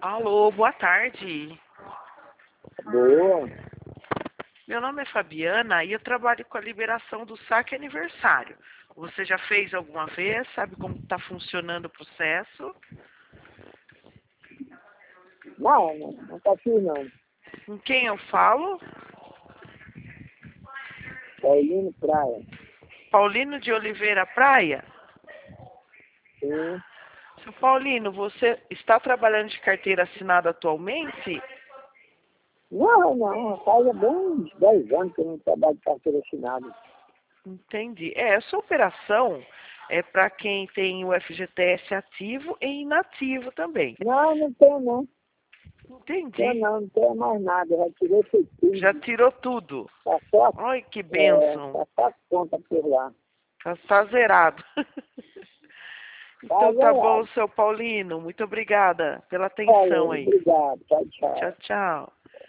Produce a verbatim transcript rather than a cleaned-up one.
Alô, boa tarde. Boa. Meu nome é Fabiana e eu trabalho com a liberação do saque aniversário. Você já fez alguma vez? Sabe como está funcionando o processo? Não, não, não tá aqui não. Com quem eu falo? Paulino Praia. Paulino de Oliveira Praia? Sim. Seu Paulino, você está trabalhando de carteira assinada atualmente? Não, não, faz bem uns dez anos que eu não trabalho de carteira assinada. Entendi. É, essa operação é para quem tem o F G T S ativo e inativo também. Não, não tem não. Tem Entendi. não, não tem mais nada. Já tirei tudo. Já tirou tudo. Tá só, Ai, que é, bênção. tá só a conta por lá. Tá, tá zerado. Tá Então tá bom, zerado. seu Paulino. Muito obrigada pela atenção Valeu, aí. obrigado. Tchau, tchau. Tchau, tchau.